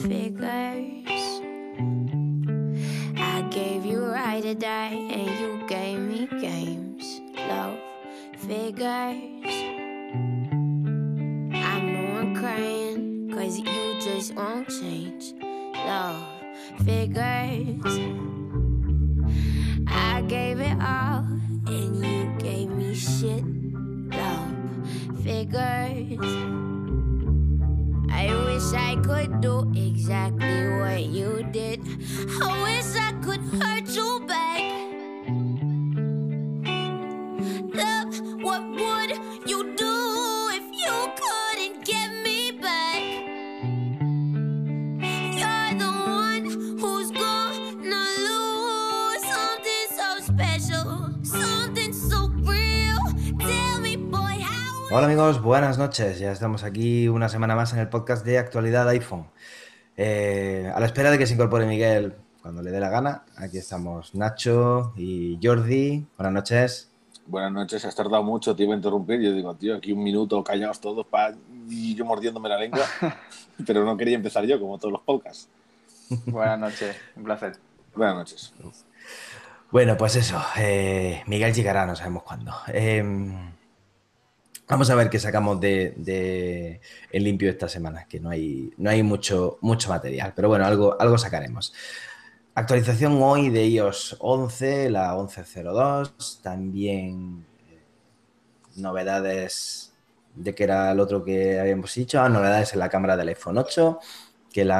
figures. I gave you right to die and you gave me games. Love figures. I know I'm crying, cause you just won't change. Love figures. I gave it all and you gave me shit. Love figures. I wish I could do exactly what you did. I wish I could hurt you back. Love, what would you do if you couldn't get me back? You're the one who's gonna lose something so special, something so real. Tell me, boy, how. Hola amigos, buenas noches. Ya estamos aquí una semana más en el podcast de actualidad iPhone. A la espera de que se incorpore Miguel cuando le dé la gana. Aquí estamos Nacho y Jordi. Buenas noches. Buenas noches, has tardado mucho, te iba a interrumpir. Yo digo, tío, aquí un minuto callados todos y yo mordiéndome la lengua, pero no quería empezar yo, como todos los podcasts. Buenas noches, un placer. Buenas noches. Bueno, pues eso, Miguel llegará, no sabemos cuándo. Vamos a ver qué sacamos de el limpio esta semana, que no hay mucho material, pero bueno, algo sacaremos. Actualización hoy de iOS 11, la 11.02, también novedades de que era el otro que habíamos dicho, novedades en la cámara del iPhone 8, que la